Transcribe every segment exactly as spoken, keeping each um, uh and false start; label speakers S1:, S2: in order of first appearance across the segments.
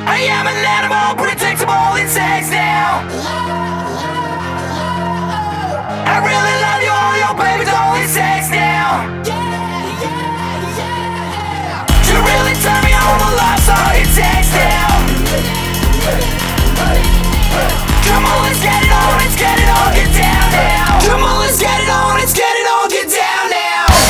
S1: I am an animal, predictable in sex now. I really love you, all your babies only sex now. You really turn me on, a love song in sex now. Come on, let's get it on, let's get it on, get down now. Come on, let's get it on, let's get it on, get down now.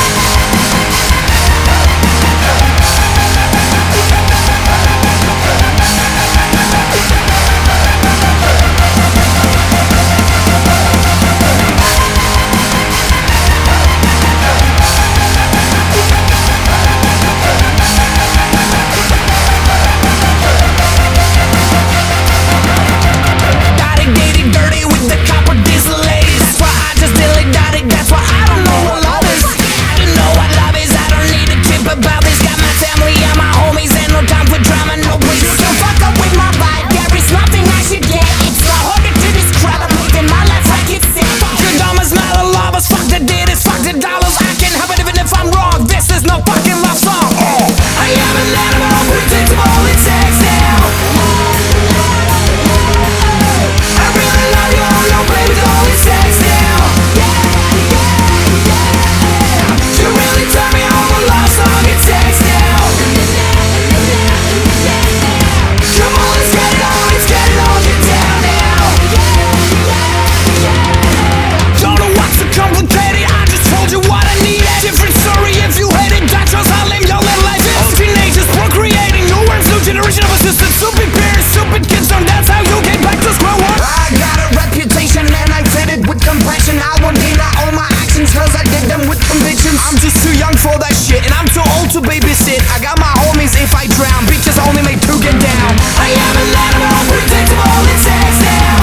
S1: I'm just too young for that shit, and I'm too old to babysit. I got my homies if I drown, bitches only make two get down. I am an animal, predictable in sex now.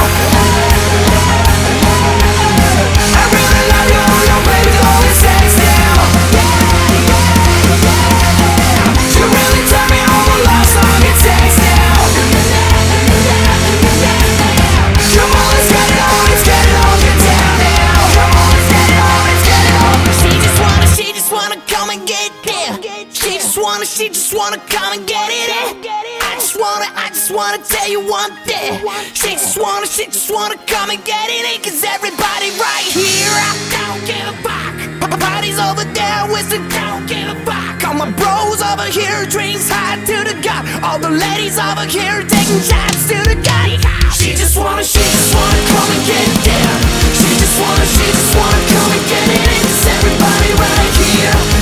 S1: I really love you, all your babies only sex now. You really turn me on, a love song in sex now. Come on, let's get it on, let's get it on, get down now. Come on, let's get it on, let's get it on. She just wanna, she just wanna come and get there. She just wanna, she just wanna come and get it in. I just wanna, I just wanna tell you one thing. She just wanna, she just wanna come and get it in. Cause everybody right here, I don't give a fuck. Party's over there, Wizard, don't give a fuck. All my bros over here, drinks hot to the gut. All the ladies over here, taking shots to the gut. She just wanna, she just wanna come and get there. She just wanna, she just wanna come and get it in. Cause everybody right here